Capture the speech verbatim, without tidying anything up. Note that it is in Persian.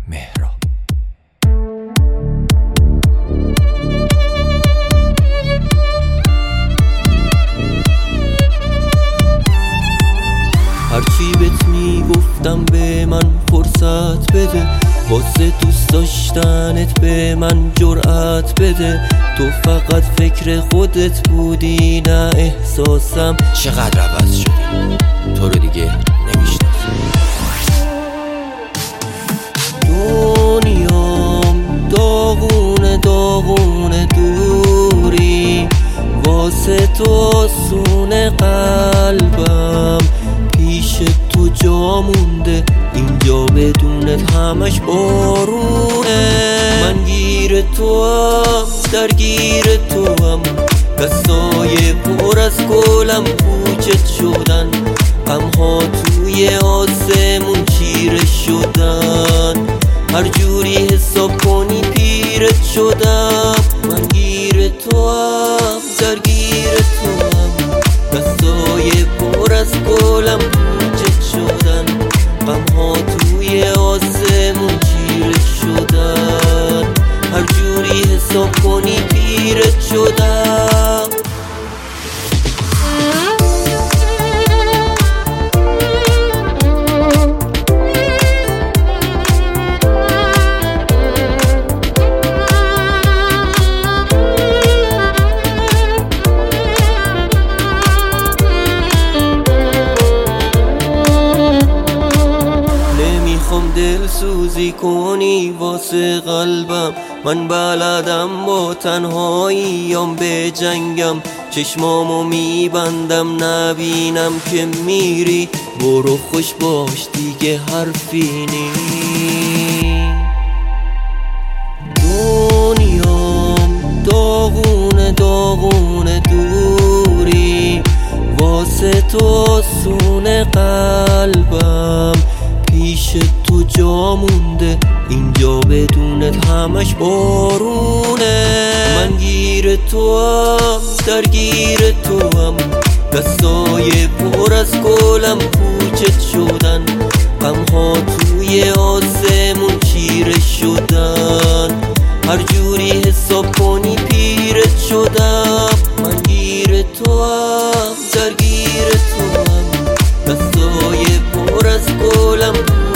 مهراب. هرچی بهت میگفتم به من فرصت بده، واسه دوست داشتنت به من جرأت بده. تو فقط فکر خودت بودی نه احساسم. چقدر عوض شدی، تو رو دیگه نمیشناسم. دنیام داغونه داغونه دوری، واسه تو آسونه قلبم پیش تو جا مونده. اینجا بدونت همش بارونه. من گیر تو هم درگیر تو هم، دستای پر از گلم پوچت شدن. غمها توی آسمون چیره شدن، هر جوری حساب کنی پیرت شدم. من گیر تو هم درگیر تو هم، دستای پر از گلم پوچت شدن. غمها توی آسمون چیره شدن، هر جوری حساب کنی پیرت شدم. دل سوزی کنی واسه قلبم، من بلدم با تنهاییم به جنگم. چشمامو میبندم نبینم که میری، برو خوش باش دیگه حرفی نی. دنیام داغونه داغونه دوری، واسه تو آسونه قلبم پیش تو جا مونده. اینجا بدونت همش بارونه. من گیر تو هم درگیر تو هم، دستای پر از گلم پوچت شدن. غمها توی آسمون چیره شدن، هر جوری حساب کنی پیرت شدم. من گیر تو هم درگیر تو هم، دستای پر از گلم